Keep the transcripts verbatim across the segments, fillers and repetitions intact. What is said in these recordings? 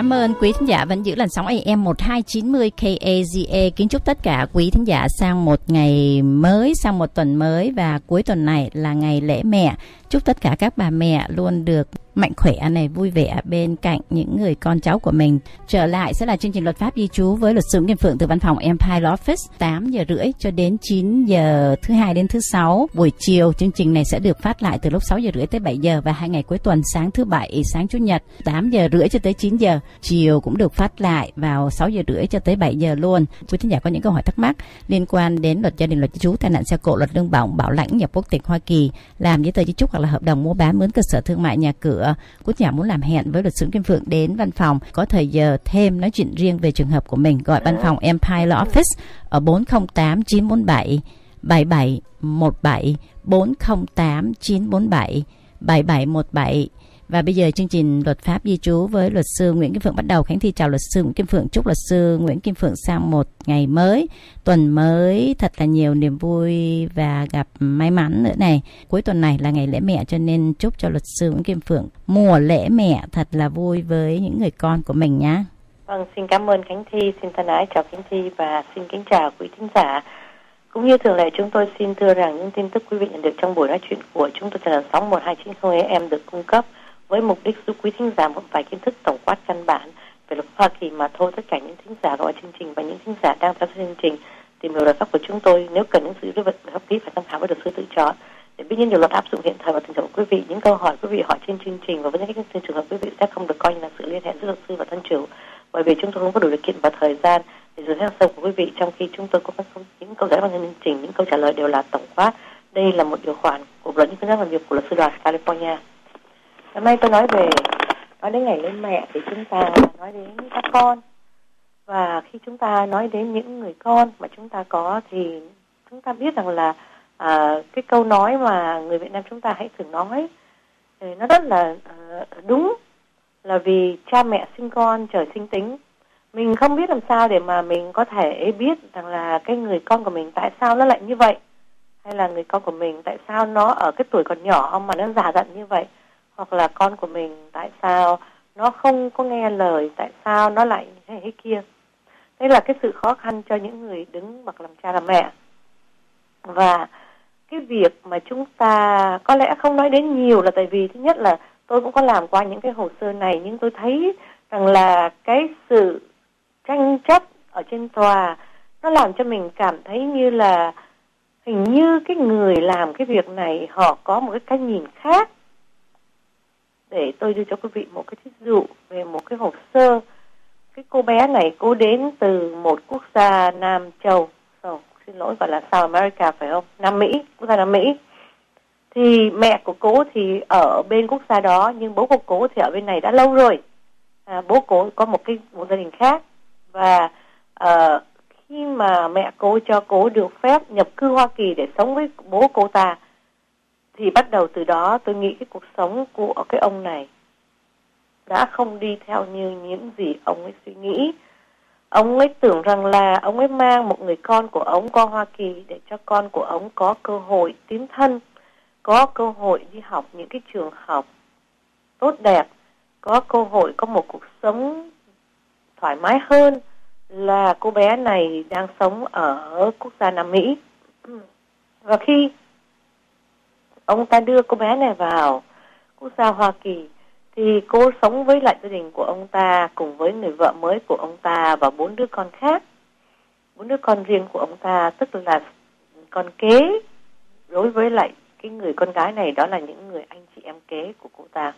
cảm ơn quý thính giả vẫn giữ làn sóng a em một hai chín mươi K A Z A. Kính chúc tất cả quý thính giả sang một ngày mới, sang một tuần mới, và cuối tuần này là ngày lễ mẹ. Chúc tất cả các bà mẹ luôn được mạnh khỏe này, vui vẻ bên cạnh những người con cháu của mình. Trở lại sẽ là chương trình Luật pháp di trú với luật sư Nguyễn Kim Phượng từ văn phòng Empire Law Office, tám giờ rưỡi cho đến chín giờ thứ hai đến thứ sáu buổi chiều. Chương trình này sẽ được phát lại từ lúc sáu giờ rưỡi tới bảy giờ, và hai ngày cuối tuần sáng thứ bảy, sáng chủ nhật tám giờ rưỡi cho tới chín giờ, chiều cũng được phát lại vào sáu giờ rưỡi cho tới bảy giờ luôn. Quý thính giả có những câu hỏi thắc mắc liên quan đến luật gia đình, luật di trú, tai nạn xe cộ, luật lương bổng, bảo lãnh, nhập quốc tịch Hoa Kỳ, làm giấy tờ di trúc hoặc là hợp đồng mua bán, mướn cơ sở thương mại, nhà cửa, quý nhà muốn làm hẹn với luật sư Kim Phượng đến văn phòng, có thời giờ thêm nói chuyện riêng về trường hợp của mình, gọi văn phòng Empire Law Office ở bốn không tám chín bốn bảy bảy bảy một bảy, bốn không tám chín bốn bảy bảy bảy một bảy. Và bây giờ chương trình Luật pháp di trú với luật sư Nguyễn Kim Phượng bắt đầu. Khánh Thi chào luật sư Nguyễn Kim Phượng, chúc luật sư Nguyễn Kim Phượng sang một ngày mới, tuần mới thật là nhiều niềm vui và gặp may mắn nữa này. Cuối tuần này là ngày lễ mẹ, cho nên chúc cho luật sư Nguyễn Kim Phượng mùa lễ mẹ thật là vui với những người con của mình nhá. Vâng, xin cảm ơn Khánh Thi, xin thân ái chào Khánh Thi và xin kính chào quý thính giả. Cũng như thường lệ, chúng tôi xin thưa rằng những tin tức quý vị nhận được trong buổi nói chuyện của chúng tôi trên làn sóng một hai chín không A M được cung cấp với mục đích giúp quý thính giả một vài kiến thức tổng quát căn bản về luật Hoa Kỳ mà thôi. Tất cả những thính giả gọi chương trình và những thính giả đang theo dõi chương trình tìm hiểu luật pháp của chúng tôi, nếu cần những sự vật hợp lý phải tham khảo với luật sư tự chọn để biết những điều luật áp dụng hiện thời và tình trạng của quý vị. Những câu hỏi quý vị hỏi trên chương trình và với những cái trường hợp quý vị sẽ không được coi như là sự liên hệ giữa luật sư và thân chủ, bởi vì chúng tôi không có đủ điều kiện và thời gian để dựa theo sâu của quý vị, trong khi chúng tôi có những câu giải bằng chương trình, những câu trả lời đều là tổng quát. Đây là một điều khoản của luật những hướng dẫn làm việc của luật sư đoàn California. Hôm nay tôi nói về nói đến ngày lễ mẹ thì chúng ta nói đến các con, và khi chúng ta nói đến những người con mà chúng ta có thì chúng ta biết rằng là à, cái câu nói mà người Việt Nam chúng ta hãy thường nói thì nó rất là à, đúng, là vì cha mẹ sinh con trời sinh tính. Mình không biết làm sao để mà mình có thể biết rằng là cái người con của mình tại sao nó lại như vậy, hay là người con của mình tại sao nó ở cái tuổi còn nhỏ mà nó già dặn như vậy, hoặc là con của mình tại sao nó không có nghe lời, tại sao nó lại thế này thế kia. Đây là cái sự khó khăn cho những người đứng bậc làm cha làm mẹ. Và cái việc mà chúng ta có lẽ không nói đến nhiều là tại vì thứ nhất là tôi cũng có làm qua những cái hồ sơ này, nhưng tôi thấy rằng là cái sự tranh chấp ở trên tòa nó làm cho mình cảm thấy như là hình như cái người làm cái việc này họ có một cái cách nhìn khác. Để tôi đưa cho quý vị một cái ví dụ về một cái hồ sơ. Cái cô bé này cô đến từ một quốc gia Nam Châu, oh, xin lỗi gọi là South America phải không? Nam Mỹ, quốc gia Nam Mỹ. Thì mẹ của cô thì ở bên quốc gia đó, nhưng bố của cô thì ở bên này đã lâu rồi. À, bố cô có một cái một gia đình khác, và uh, khi mà mẹ cô cho cô được phép nhập cư Hoa Kỳ để sống với bố cô ta, thì bắt đầu từ đó tôi nghĩ cái cuộc sống của cái ông này đã không đi theo như những gì ông ấy suy nghĩ. Ông ấy tưởng rằng là ông ấy mang một người con của ông qua Hoa Kỳ để cho con của ông có cơ hội tiến thân, có cơ hội đi học những cái trường học tốt đẹp, có cơ hội có một cuộc sống thoải mái hơn là cô bé này đang sống ở quốc gia Nam Mỹ. Và khi ông ta đưa cô bé này vào quốc gia Hoa Kỳ thì cô sống với lại gia đình của ông ta cùng với người vợ mới của ông ta và bốn đứa con khác. Bốn đứa con riêng của ông ta, tức là con kế đối với lại cái người con gái này, đó là những người anh chị em kế của cô ta.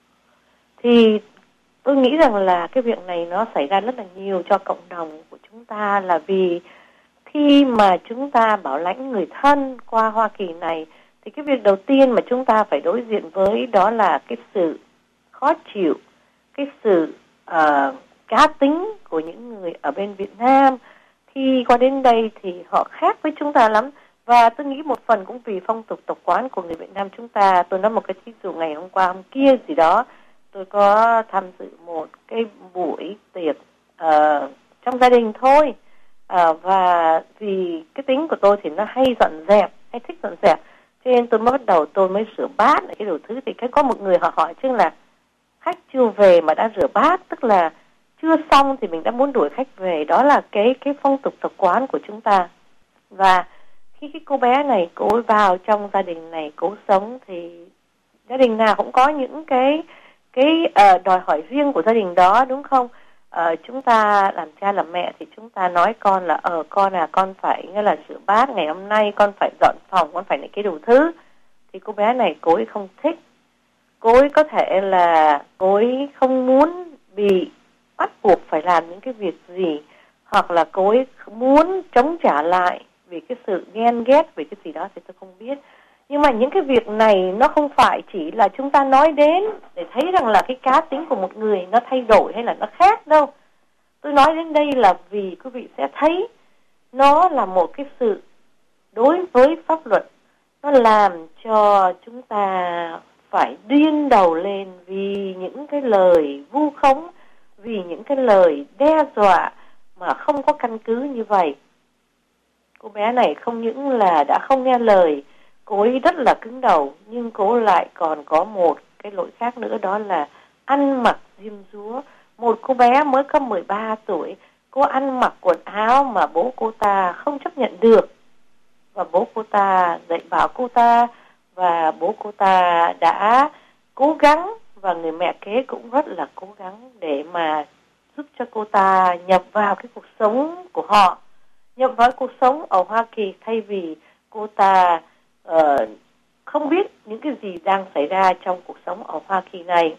Thì tôi nghĩ rằng là cái việc này nó xảy ra rất là nhiều cho cộng đồng của chúng ta, là vì khi mà chúng ta bảo lãnh người thân qua Hoa Kỳ này thì cái việc đầu tiên mà chúng ta phải đối diện với đó là cái sự khó chịu, cái sự uh, cá tính của những người ở bên Việt Nam. Khi qua đến đây thì họ khác với chúng ta lắm. Và tôi nghĩ một phần cũng vì phong tục tập quán của người Việt Nam chúng ta. Tôi nói một cái ví dụ, ngày hôm qua hôm kia gì đó, tôi có tham dự một cái buổi tiệc uh, trong gia đình thôi. Uh, và vì cái tính của tôi thì nó hay dọn dẹp, hay thích dọn dẹp, cho nên tôi mới bắt đầu tôi mới rửa bát cái đồ thứ. Thì cái có một người họ hỏi chứ là khách chưa về mà đã rửa bát, tức là chưa xong thì mình đã muốn đuổi khách về. Đó là cái cái phong tục tập quán của chúng ta. Và khi cái cô bé này cô ấy vào trong gia đình này cô sống thì gia đình nào cũng có những cái cái uh, đòi hỏi riêng của gia đình đó, đúng không? Uh, chúng ta làm cha làm mẹ thì chúng ta nói con là ờ uh, con à con phải nghĩa là rửa bát ngày hôm nay, con phải dọn phòng, con phải những cái đủ thứ. Thì cô bé này cô ấy không thích, cô ấy có thể là cô ấy không muốn bị bắt buộc phải làm những cái việc gì, hoặc là cô ấy muốn chống trả lại vì cái sự ghen ghét về cái gì đó thì tôi không biết. Nhưng mà những cái việc này nó không phải chỉ là chúng ta nói đến để thấy rằng là cái cá tính của một người nó thay đổi hay là nó khác đâu. Tôi nói đến đây là vì quý vị sẽ thấy nó là một cái sự đối với pháp luật. Nó làm cho chúng ta phải điên đầu lên vì những cái lời vu khống, vì những cái lời đe dọa mà không có căn cứ như vậy. Cô bé này không những là đã không nghe lời, cô ấy rất là cứng đầu, nhưng cô lại còn có một cái lỗi khác nữa, đó là ăn mặc diêm dúa. Một cô bé mới có mười ba tuổi, cô ăn mặc quần áo mà bố cô ta không chấp nhận được. Và bố cô ta dạy bảo cô ta, và bố cô ta đã cố gắng, và người mẹ kế cũng rất là cố gắng để mà giúp cho cô ta nhập vào cái cuộc sống của họ, nhập vào cuộc sống ở Hoa Kỳ, thay vì cô ta uh, không biết những cái gì đang xảy ra trong cuộc sống ở Hoa Kỳ này.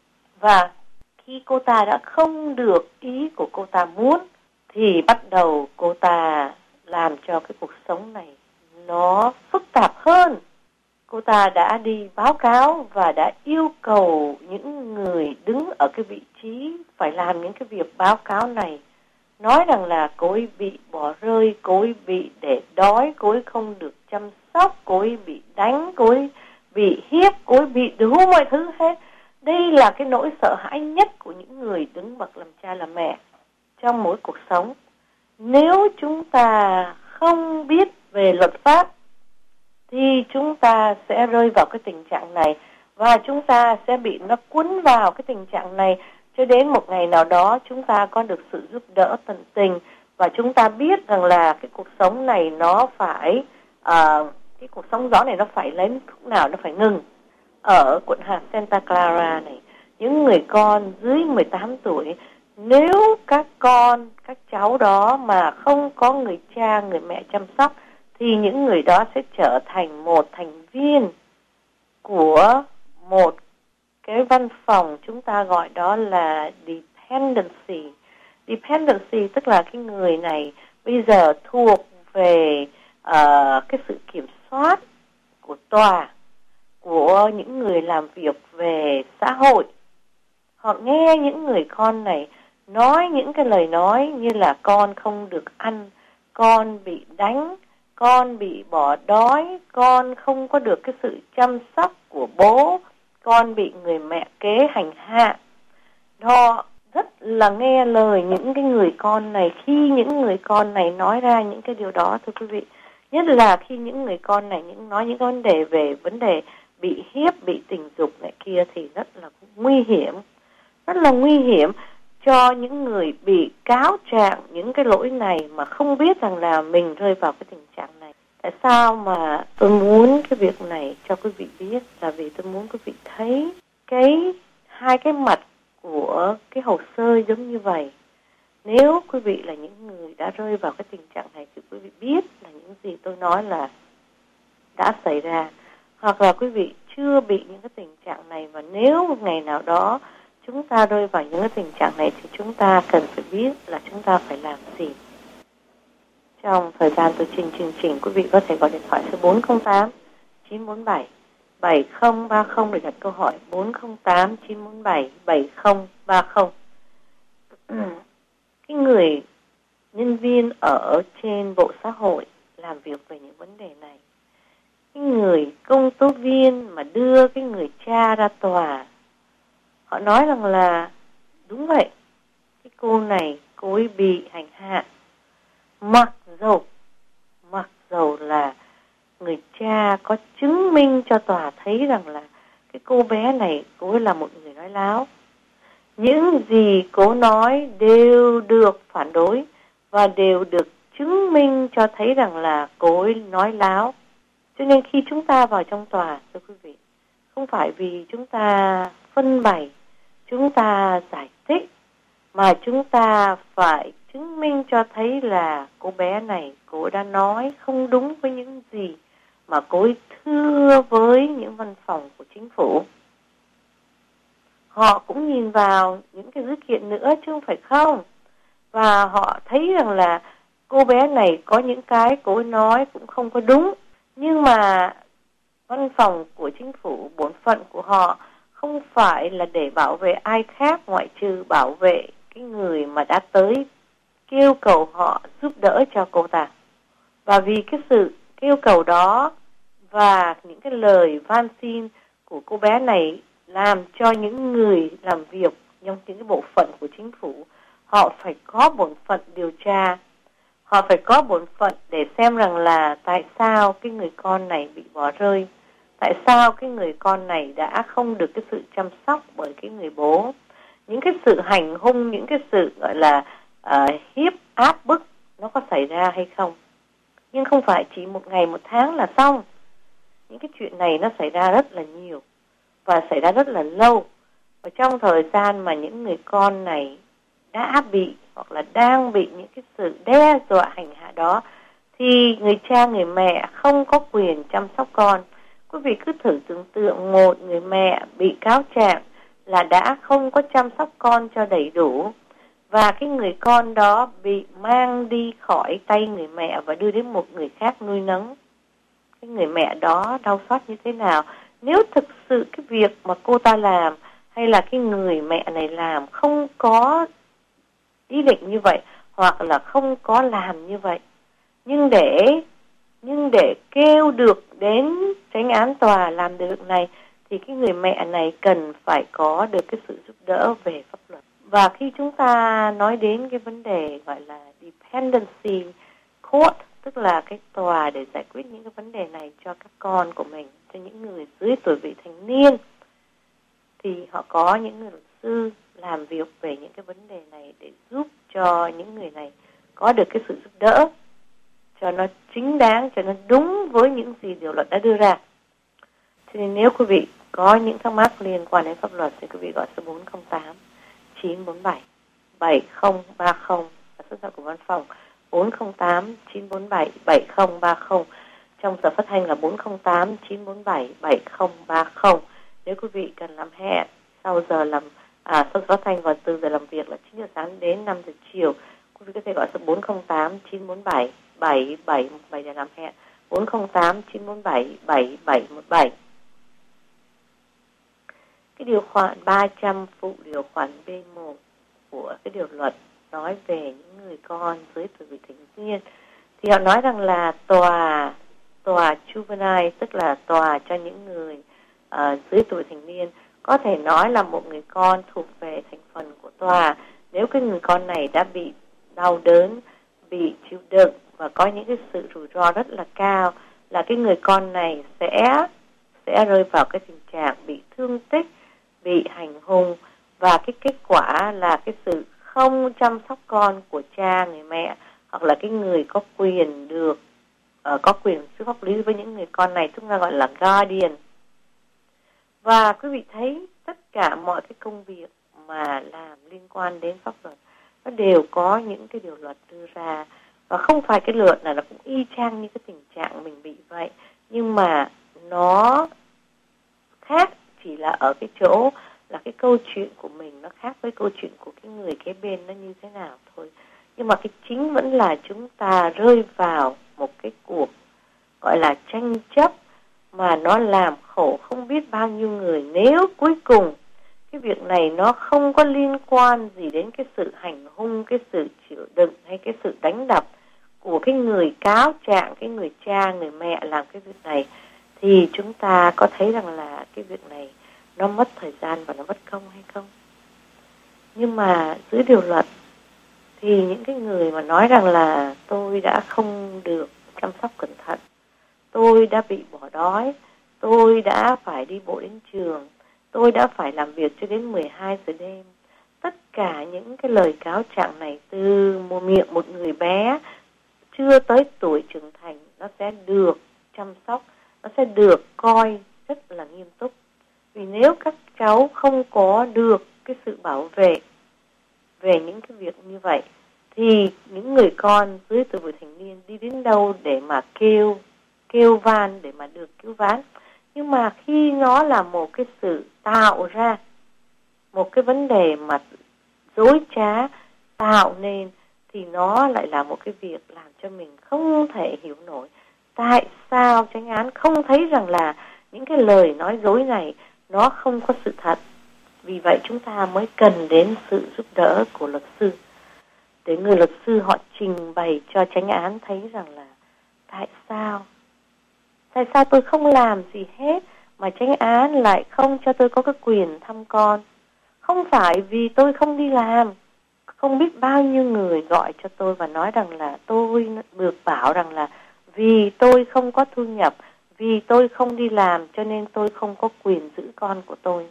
Và khi cô ta đã không được ý của cô ta muốn thì bắt đầu cô ta làm cho cái cuộc sống này nó phức tạp hơn. Cô ta đã đi báo cáo và đã yêu cầu những người đứng ở cái vị trí phải làm những cái việc báo cáo này, nói rằng là cô ấy bị bỏ rơi, cô ấy bị để đói, cô ấy không được chăm sóc, cô ấy bị đánh, cô ấy bị hiếp, cô ấy bị đủ mọi thứ hết. Đây là cái nỗi sợ hãi nhất của những người đứng bậc làm cha làm mẹ trong mỗi cuộc sống. Nếu chúng ta không biết về luật pháp thì chúng ta sẽ rơi vào cái tình trạng này, và chúng ta sẽ bị nó cuốn vào cái tình trạng này cho đến một ngày nào đó chúng ta có được sự giúp đỡ tận tình, và chúng ta biết rằng là cái cuộc sống này nó phải uh, cái cuộc sống gió này nó phải lấy lúc nào nó phải ngừng. Ở quận hạt Santa Clara này, những người con dưới mười tám tuổi, nếu các con, các cháu đó mà không có người cha, người mẹ chăm sóc, thì những người đó sẽ trở thành một thành viên của một cái văn phòng, chúng ta gọi đó là dependency. Dependency tức là cái người này bây giờ thuộc về uh, cái sự kiểm soát của tòa, của những người làm việc về xã hội. Họ nghe những người con này nói những cái lời nói như là con không được ăn, con bị đánh, con bị bỏ đói, con không có được cái sự chăm sóc của bố, con bị người mẹ kế hành hạ. Họ rất là nghe lời những cái người con này. Khi những người con này nói ra những cái điều đó, thưa quý vị, nhất là khi những người con này những nói những vấn đề về vấn đề bị hiếp, bị tình dục này kia, thì rất là nguy hiểm, rất là nguy hiểm cho những người bị cáo trạng những cái lỗi này mà không biết rằng là mình rơi vào cái tình trạng này. Tại sao mà tôi muốn cái việc này cho quý vị biết, là vì tôi muốn quý vị thấy cái hai cái mặt của cái hồ sơ giống như vậy. Nếu quý vị là những người đã rơi vào cái tình trạng này thì quý vị biết là những gì tôi nói là đã xảy ra, hoặc là quý vị chưa bị những cái tình trạng này, và nếu một ngày nào đó chúng ta rơi vào những cái tình trạng này thì chúng ta cần phải biết là chúng ta phải làm gì. Trong thời gian tôi trình chương trình, quý vị có thể gọi điện thoại số bốn không tám chín bốn bảy bảy không ba không để đặt câu hỏi. Bốn không tám chín bốn bảy bảy không ba không. Cái người nhân viên ở trên bộ xã hội làm việc về những vấn đề này, cái người công tố viên mà đưa cái người cha ra tòa, họ nói rằng là đúng vậy, cái cô này cô ấy bị hành hạ, mặc dầu mặc dầu là người cha có chứng minh cho tòa thấy rằng là cái cô bé này cô ấy là một người nói láo. những gì cô nói đều được phản đối và đều được chứng minh cho thấy rằng là cô ấy nói láo. Cho nên khi chúng ta vào trong tòa, thưa quý vị, không phải vì chúng ta phân bày, chúng ta giải thích, mà chúng ta phải chứng minh cho thấy là cô bé này, cô đã nói không đúng với những gì mà cô ấy thưa với những văn phòng của chính phủ. Họ cũng nhìn vào những cái dữ kiện nữa chứ không phải không. Và họ thấy rằng là cô bé này có những cái cô ấy nói cũng không có đúng. Nhưng mà văn phòng của chính phủ, bổn phận của họ không phải là để bảo vệ ai khác ngoại trừ bảo vệ cái người mà đã tới kêu cầu họ giúp đỡ cho cô ta. Và vì cái sự kêu cầu đó và những cái lời van xin của cô bé này làm cho những người làm việc trong những cái bộ phận của chính phủ, họ phải có bổn phận điều tra, họ phải có bổn phận để xem rằng là tại sao cái người con này bị bỏ rơi, tại sao cái người con này đã không được cái sự chăm sóc bởi cái người bố, những cái sự hành hung, những cái sự gọi là uh, hiếp áp bức nó có xảy ra hay không. Nhưng không phải chỉ một ngày một tháng là xong. Những cái chuyện này nó xảy ra rất là nhiều và xảy ra rất là lâu. Và trong thời gian mà những người con này đã bị hoặc là đang bị những cái sự đe dọa hành hạ đó, thì người cha, người mẹ không có quyền chăm sóc con. Quý vị cứ thử tưởng tượng một người mẹ bị cáo trạng là đã không có chăm sóc con cho đầy đủ, và cái người con đó bị mang đi khỏi tay người mẹ và đưa đến một người khác nuôi nấng. Cái người mẹ đó đau xót như thế nào? Nếu thực sự cái việc mà cô ta làm hay là cái người mẹ này làm không có ý định như vậy, hoặc là không có làm như vậy, nhưng để nhưng để kêu được đến chánh án tòa làm được này, thì cái người mẹ này cần phải có được cái sự giúp đỡ về pháp luật. Và khi chúng ta nói đến cái vấn đề gọi là dependency court, tức là cái tòa để giải quyết những cái vấn đề này cho các con của mình, cho những người dưới tuổi vị thành niên, thì họ có những người luật sư làm việc về những cái vấn đề này để giúp cho những người này có được cái sự giúp đỡ cho nó chính đáng, cho nó đúng với những gì điều luật đã đưa ra. Cho nên nếu quý vị có những thắc mắc liên quan đến pháp luật thì quý vị gọi số bốn không tám chín bốn bảy bảy không ba không là số điện của văn phòng, bốn không tám chín bốn bảy bảy không ba không. Trong giờ phát thanh là bốn không tám chín bốn bảy bảy không ba không. Nếu quý vị cần làm hẹn sau giờ làm à, sau giờ phát thanh và từ giờ làm việc là chín giờ sáng đến năm giờ chiều, quý vị có thể gọi số bốn không tám chín bốn bảy bảy bảy một bảy để làm hẹn. bốn không tám chín bốn bảy bảy bảy một bảy. Cái điều khoản ba trăm phụ điều khoản B một của cái điều luật nói về những người con dưới tuổi vị thành niên, thì họ nói rằng là tòa tòa juvenile, tức là tòa cho những người uh, dưới tuổi thành niên, có thể nói là một người con thuộc về thành phần của tòa nếu cái người con này đã bị đau đớn, bị chịu đựng và có những cái sự rủi ro rất là cao, là cái người con này sẽ sẽ rơi vào cái tình trạng bị thương tích, bị hành hung, và cái kết quả là cái sự không chăm sóc con của cha, người mẹ hoặc là cái người có quyền được uh, có quyền sự pháp lý với những người con này, chúng ta gọi là guardian. Và quý vị thấy tất cả mọi cái công việc mà làm liên quan đến pháp luật nó đều có những cái điều luật đưa ra, và không phải cái luật này nó cũng y chang như cái tình trạng mình bị vậy, nhưng mà nó khác chỉ là ở cái chỗ là cái câu chuyện của mình nó khác với câu chuyện của cái người kế bên nó như thế nào thôi. Nhưng mà cái chính vẫn là chúng ta rơi vào một cái cuộc gọi là tranh chấp mà nó làm khổ không biết bao nhiêu người, nếu cuối cùng cái việc này nó không có liên quan gì đến cái sự hành hung, cái sự chịu đựng hay cái sự đánh đập của cái người cáo trạng, cái người cha, người mẹ làm cái việc này, thì chúng ta có thấy rằng là cái việc này nó mất thời gian và nó mất công hay không. Nhưng mà dưới điều luật thì những cái người mà nói rằng là tôi đã không được chăm sóc cẩn thận, tôi đã bị bỏ đói, tôi đã phải đi bộ đến trường, tôi đã phải làm việc cho đến mười hai giờ đêm, tất cả những cái lời cáo trạng này từ một miệng một người bé chưa tới tuổi trưởng thành, nó sẽ được chăm sóc, nó sẽ được coi rất là nghiêm túc. Vì nếu các cháu không có được cái sự bảo vệ về những cái việc như vậy, thì những người con dưới tuổi thành niên đi đến đâu để mà kêu, kêu van để mà được cứu vãn. Nhưng mà khi nó là một cái sự tạo ra, một cái vấn đề mà dối trá tạo nên, thì nó lại là một cái việc làm cho mình không thể hiểu nổi. Tại sao chánh án không thấy rằng là những cái lời nói dối này nó không có sự thật? Vì vậy chúng ta mới cần đến sự giúp đỡ của luật sư, để người luật sư họ trình bày cho chánh án thấy rằng là tại sao tại sao tôi không làm gì hết mà chánh án lại không cho tôi có cái quyền thăm con. Không phải vì tôi không đi làm. Không biết bao nhiêu người gọi cho tôi và nói rằng là tôi được bảo rằng là vì tôi không có thu nhập, vì tôi không đi làm cho nên tôi không có quyền giữ con của tôi.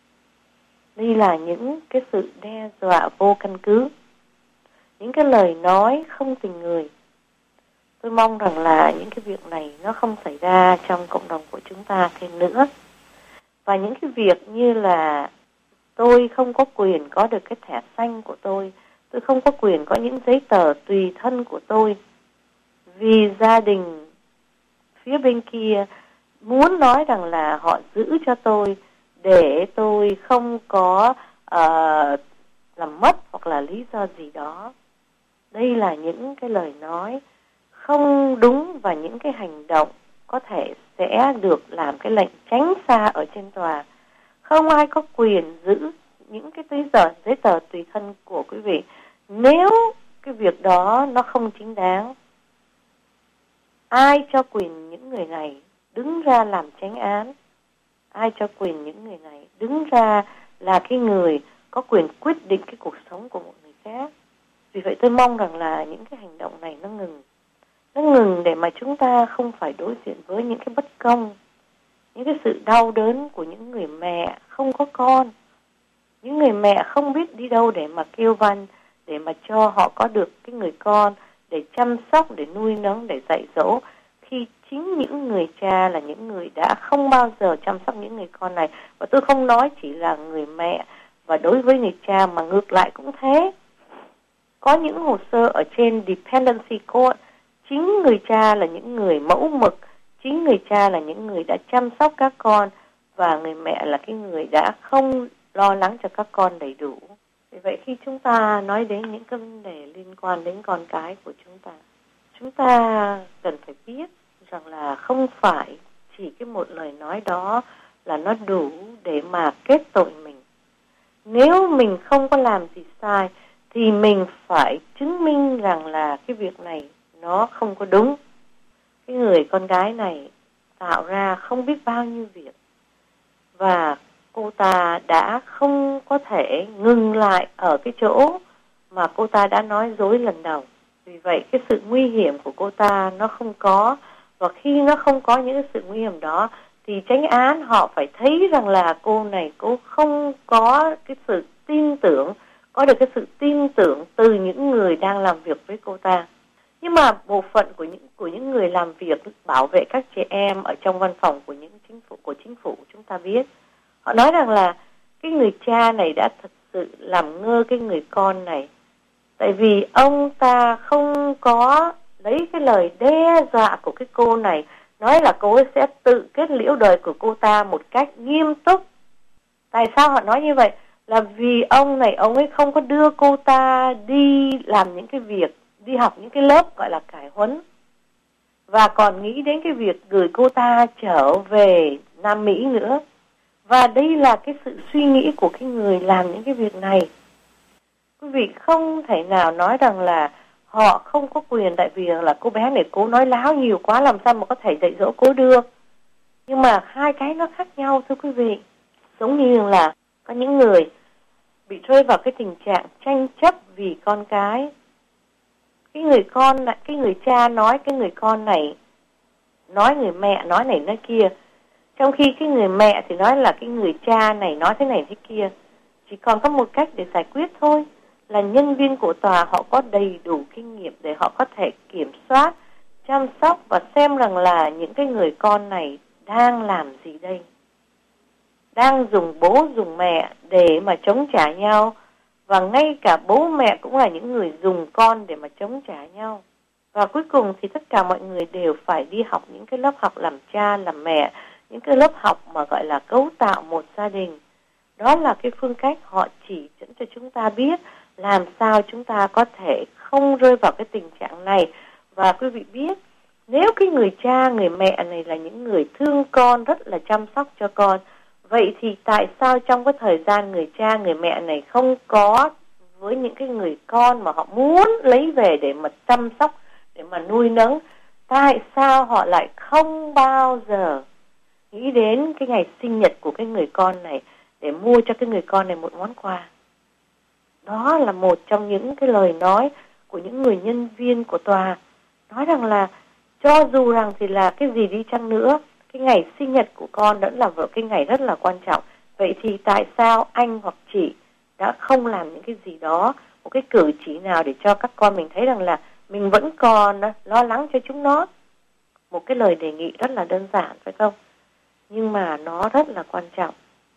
Đây là những cái sự đe dọa vô căn cứ, những cái lời nói không tình người. Tôi mong rằng là những cái việc này nó không xảy ra trong cộng đồng của chúng ta thêm nữa. Và những cái việc như là tôi không có quyền có được cái thẻ xanh của tôi, tôi không có quyền có những giấy tờ tùy thân của tôi, vì gia đình phía bên kia muốn nói rằng là họ giữ cho tôi để tôi không có uh, làm mất hoặc là lý do gì đó. Đây là những cái lời nói không đúng và những cái hành động có thể sẽ được làm cái lệnh tránh xa ở trên tòa. Không ai có quyền giữ những cái giấy tờ, giấy tờ tùy thân của quý vị nếu cái việc đó nó không chính đáng. Ai cho quyền những người này đứng ra làm chánh án? Ai cho quyền những người này đứng ra là cái người có quyền quyết định cái cuộc sống của một người khác? Vì vậy tôi mong rằng là những cái hành động này nó ngừng. Nó ngừng để mà chúng ta không phải đối diện với những cái bất công, những cái sự đau đớn của những người mẹ không có con. Những người mẹ không biết đi đâu để mà kêu van, để mà cho họ có được cái người con, để chăm sóc, để nuôi nấng, để dạy dỗ. Khi chính những người cha là những người đã không bao giờ chăm sóc những người con này. Và tôi không nói chỉ là người mẹ, và đối với người cha mà ngược lại cũng thế. Có những hồ sơ ở trên Dependency Court, chính người cha là những người mẫu mực, chính người cha là những người đã chăm sóc các con, và người mẹ là cái người đã không lo lắng cho các con đầy đủ. Vì vậy khi chúng ta nói đến những cái vấn đề liên quan đến con cái của chúng ta, chúng ta cần phải biết rằng là không phải chỉ cái một lời nói đó là nó đủ để mà kết tội mình. Nếu mình không có làm gì sai thì mình phải chứng minh rằng là cái việc này nó không có đúng. Cái người con gái này tạo ra không biết bao nhiêu việc, và cô ta đã không có thể ngừng lại ở cái chỗ mà cô ta đã nói dối lần đầu. Vì vậy cái sự nguy hiểm của cô ta nó không có, và khi nó không có những cái sự nguy hiểm đó thì chánh án họ phải thấy rằng là cô này cô không có cái sự tin tưởng, có được cái sự tin tưởng từ những người đang làm việc với cô ta. Nhưng mà bộ phận của những của những người làm việc bảo vệ các trẻ em ở trong văn phòng của những chính phủ của chính phủ chúng ta biết, họ nói rằng là cái người cha này đã thật sự làm ngơ cái người con này, tại vì ông ta không có lấy cái lời đe dọa của cái cô này, nói là cô ấy sẽ tự kết liễu đời của cô ta một cách nghiêm túc. Tại sao họ nói như vậy? Là vì ông này ông ấy không có đưa cô ta đi làm những cái việc, đi học những cái lớp gọi là cải huấn, và còn nghĩ đến cái việc gửi cô ta trở về Nam Mỹ nữa. Và đây là cái sự suy nghĩ của cái người làm những cái việc này. Quý vị không thể nào nói rằng là họ không có quyền, tại vì là cô bé này cô nói láo nhiều quá, làm sao mà có thể dạy dỗ cô được. Nhưng mà hai cái nó khác nhau thưa quý vị. Giống như là có những người bị rơi vào cái tình trạng tranh chấp vì con cái. Cái người con này, cái người cha nói cái người con này, nói người mẹ nói này nói kia, trong khi cái người mẹ thì nói là cái người cha này nói thế này thế kia. chỉ còn có một cách để giải quyết thôi, là nhân viên của tòa họ có đầy đủ kinh nghiệm để họ có thể kiểm soát, chăm sóc và xem rằng là những cái người con này đang làm gì đây. Đang dùng bố dùng mẹ để mà chống trả nhau, và ngay cả bố mẹ cũng là những người dùng con để mà chống trả nhau. Và cuối cùng thì tất cả mọi người đều phải đi học những cái lớp học làm cha, làm mẹ, những cái lớp học mà gọi là cấu tạo một gia đình. Đó là cái phương cách họ chỉ dẫn cho chúng ta biết làm sao chúng ta có thể không rơi vào cái tình trạng này. Và quý vị biết, nếu cái người cha, người mẹ này là những người thương con, rất là chăm sóc cho con, vậy thì tại sao trong cái thời gian người cha, người mẹ này không có với những cái người con mà họ muốn lấy về để mà chăm sóc, để mà nuôi nấng, tại sao họ lại không bao giờ nghĩ đến cái ngày sinh nhật của cái người con này để mua cho cái người con này một món quà? Đó là một trong những cái lời nói của những người nhân viên của tòa, nói rằng là cho dù rằng thì là cái gì đi chăng nữa, cái ngày sinh nhật của con vẫn là cái ngày rất là quan trọng. Vậy thì tại sao anh hoặc chị đã không làm những cái gì đó, một cái cử chỉ nào để cho các con mình thấy rằng là mình vẫn còn lo lắng cho chúng nó? Một cái lời đề nghị rất là đơn giản, phải không? Nhưng mà nó rất là quan trọng.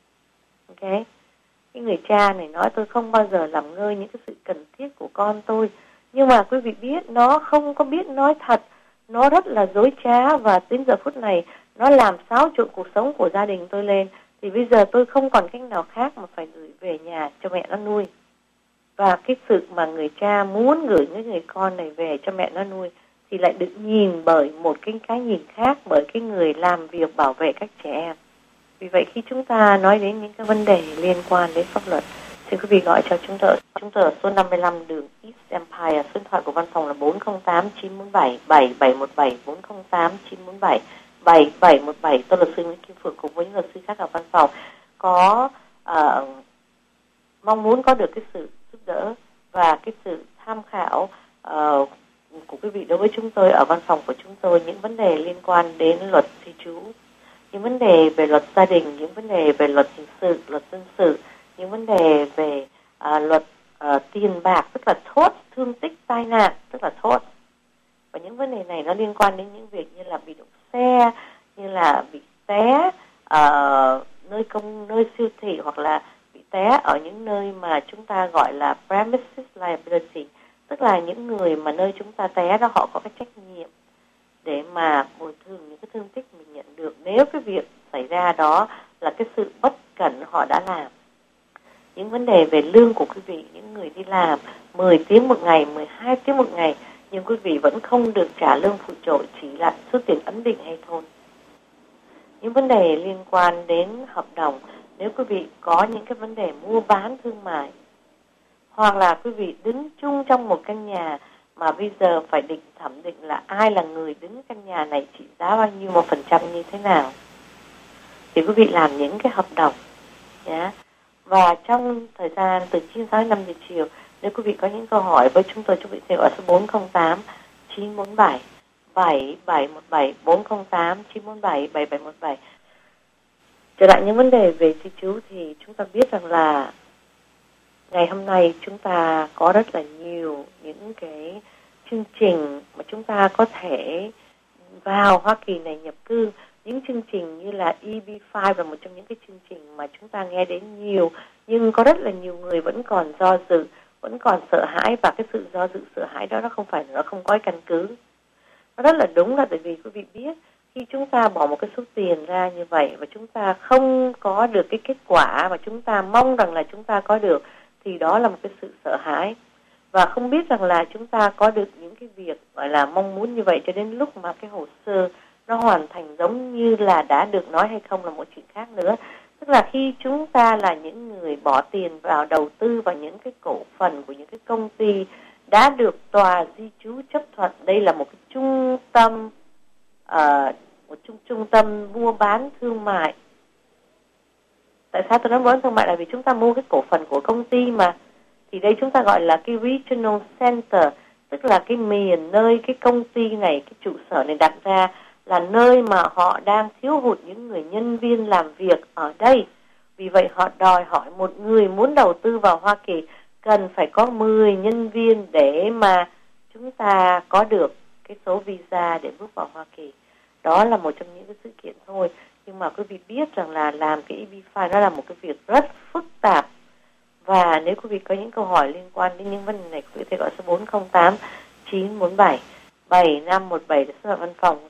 Ok? Cái người cha này nói tôi không bao giờ làm ngơi những cái sự cần thiết của con tôi. Nhưng mà quý vị biết, nó không có biết nói thật. Nó rất là dối trá, và đến giờ phút này nó làm xáo trộn cuộc sống của gia đình tôi lên. Thì bây giờ tôi không còn cách nào khác mà phải gửi về nhà cho mẹ nó nuôi. Và cái sự mà người cha muốn gửi những người con này về cho mẹ nó nuôi thì lại được nhìn bởi một cái cái nhìn khác, bởi cái người làm việc bảo vệ các trẻ em. Vì vậy khi chúng ta nói đến những cái vấn đề liên quan đến pháp luật, xin quý vị gọi cho chúng tôi. Chúng tôi ở số năm mươi lăm đường East Empire, số điện thoại của văn phòng là bốn không tám chín bốn bảy bảy bảy một bảy, bốn không tám chín bốn bảy bảy bảy một bảy. Tôi là luật sư Nguyễn Kim Phượng cùng với những luật sư khác ở văn phòng có uh, mong muốn có được cái sự giúp đỡ và cái sự tham khảo uh, của quý vị đối với chúng tôi ở văn phòng của chúng tôi, những vấn đề liên quan đến luật di trú, những vấn đề về luật gia đình, những vấn đề về luật hình sự, luật dân sự, những vấn đề về uh, luật uh, tiền bạc, tức là thốt, thương tích, tai nạn, tức là thốt. Và những vấn đề này nó liên quan đến những việc như là bị đụng xe, như là bị té ở nơi công, nơi siêu thị, hoặc là bị té ở những nơi mà chúng ta gọi là premises liability, tức là những người mà nơi chúng ta té đó họ có cái trách nhiệm để mà bồi thường những cái thương tích mình nhận được nếu cái việc xảy ra đó là cái sự bất cẩn họ đã làm. Những vấn đề về lương của quý vị, những người đi làm mười tiếng một ngày, mười hai tiếng một ngày, nhưng quý vị vẫn không được trả lương phụ trội, chỉ là số tiền ấn định hay thôi. Những vấn đề liên quan đến hợp đồng, nếu quý vị có những cái vấn đề mua bán thương mại, hoặc là quý vị đứng chung trong một căn nhà mà bây giờ phải định thẩm định là ai là người đứng căn nhà này, trị giá bao nhiêu, một phần trăm như thế nào, thì quý vị làm những cái hợp đồng nhé. Và trong thời gian từ chín giờ đến năm giờ chiều, nếu quý vị có những câu hỏi với chúng tôi, chúng vị sẽ gọi số bốn không tám chín bốn bảy bảy bảy một bảy, bốn không tám chín bốn bảy bảy bảy một bảy. Trở lại những vấn đề về di trú thì chúng ta biết rằng là ngày hôm nay chúng ta có rất là nhiều những cái chương trình mà chúng ta có thể vào Hoa Kỳ này nhập cư. Những chương trình như là E B năm là một trong những cái chương trình mà chúng ta nghe đến nhiều, nhưng có rất là nhiều người vẫn còn do dự, vẫn còn sợ hãi, và cái sự do dự sợ hãi đó nó không phải, nó không có căn cứ. Nó rất là đúng là tại vì quý vị biết, khi chúng ta bỏ một cái số tiền ra như vậy và chúng ta không có được cái kết quả mà chúng ta mong rằng là chúng ta có được, thì đó là một cái sự sợ hãi. Và không biết rằng là chúng ta có được những cái việc gọi là mong muốn như vậy cho đến lúc mà cái hồ sơ nó hoàn thành giống như là đã được nói hay không là một chuyện khác nữa. Tức là khi chúng ta là những người bỏ tiền vào đầu tư vào những cái cổ phần của những cái công ty đã được tòa di trú chấp thuận, đây là một cái trung tâm uh, một trung, trung tâm mua bán thương mại. Tại sao tôi nói mua bán thương mại? Là vì chúng ta mua cái cổ phần của công ty mà. Thì đây chúng ta gọi là cái regional center, tức là cái miền nơi cái công ty này, cái trụ sở này đặt ra, là nơi mà họ đang thiếu hụt những người nhân viên làm việc ở đây. Vì vậy họ đòi hỏi một người muốn đầu tư vào Hoa Kỳ cần phải có mười nhân viên để mà chúng ta có được cái số visa để bước vào Hoa Kỳ. Đó là một trong những cái sự kiện thôi. Nhưng mà quý vị biết rằng là làm cái e bê năm nó là một cái việc rất phức tạp. Và nếu quý vị có những câu hỏi liên quan đến những vấn đề này, quý vị có thể gọi số bốn không tám chín bốn bảy bảy năm một bảy để số văn phòng.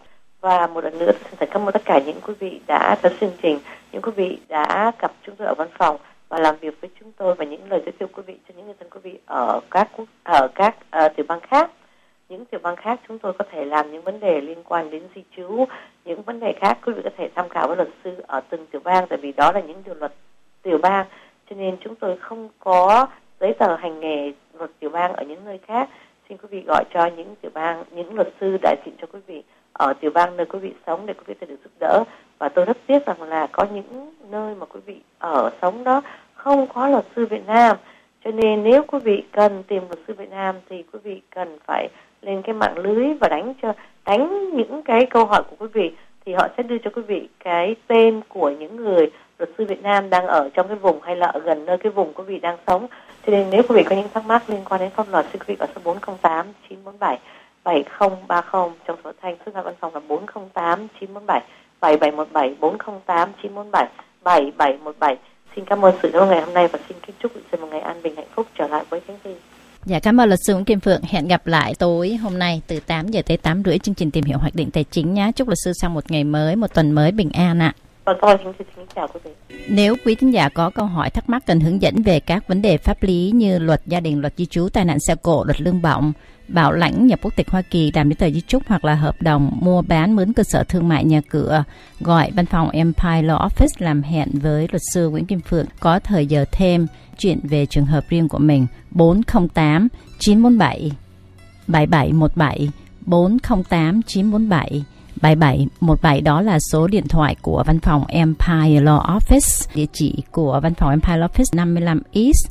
Và một lần nữa tôi xin cảm ơn tất cả những quý vị đã theo chương trình, những quý vị đã gặp chúng tôi ở văn phòng và làm việc với chúng tôi, và những lời giới thiệu quý vị cho những người thân quý vị ở các ở các uh, tiểu bang khác. Những tiểu bang khác chúng tôi có thể làm những vấn đề liên quan đến di trú, những vấn đề khác quý vị có thể tham khảo với luật sư ở từng tiểu bang, tại vì đó là những điều luật tiểu bang, cho nên chúng tôi không có giấy tờ hành nghề luật tiểu bang ở những nơi khác. Xin quý vị gọi cho những tiểu bang, những luật sư đại diện cho quý vị ở tiểu bang nơi quý vị sống để quý vị có thể được giúp đỡ. Và tôi rất tiếc rằng là có những nơi mà quý vị ở sống đó không có luật sư Việt Nam, cho nên nếu quý vị cần tìm luật sư Việt Nam thì quý vị cần phải lên cái mạng lưới và đánh cho đánh những cái câu hỏi của quý vị, thì họ sẽ đưa cho quý vị cái tên của những người luật sư Việt Nam đang ở trong cái vùng hay là ở gần nơi cái vùng quý vị đang sống. Cho nên nếu quý vị có những thắc mắc liên quan đến pháp luật, xin quý vị gọi số bốn không tám chín bốn bảy bảy không ba không, trong số thanh số văn phòng là bốn không tám chín bốn bảy bảy bảy một bảy, bốn không tám chín bốn bảy bảy bảy một bảy. Xin cảm ơn sự đón ngày hôm nay và xin kính chúc quý vị một ngày an bình hạnh phúc. Trở lại với Khánh Thi. Dạ, cảm ơn luật sư Nguyễn Kim Phượng. Hẹn gặp lại tối hôm nay từ tám giờ tới tám rưỡi chương trình Tìm hiểu hoạch định tài chính nhé. Chúc luật sư sang một ngày mới, một tuần mới bình an ạ. Vâng, tôi xin kính chào quý vị. Nếu quý thính giả có câu hỏi thắc mắc cần hướng dẫn về các vấn đề pháp lý như luật gia đình, luật di trú, tai nạn xe cộ, luật lương bổng, bảo lãnh nhập quốc tịch Hoa Kỳ, làm giấy tờ di chúc hoặc là hợp đồng mua bán mướn cơ sở thương mại nhà cửa, gọi văn phòng Empire Law Office làm hẹn với luật sư Nguyễn Kim Phượng có thời giờ thêm chuyện về trường hợp riêng của mình. Bốn không tám chín bốn bảy bảy bảy một bảy, bốn không tám chín bốn bảy bảy bảy một bảy, đó là số điện thoại của văn phòng Empire Law Office. Địa chỉ của văn phòng Empire Law Office năm mươi lăm East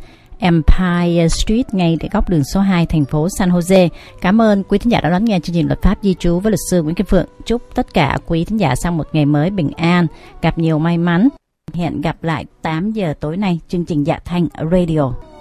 Empire Street, ngay tại góc đường số hai, thành phố San Jose. Cảm ơn quý thính giả đã đón nghe chương trình Luật pháp di trú với luật sư Nguyễn Kim Phượng. Chúc tất cả quý thính giả sang một ngày mới bình an, gặp nhiều may mắn. Hẹn gặp lại tám giờ tối nay chương trình Dạ Thanh Radio.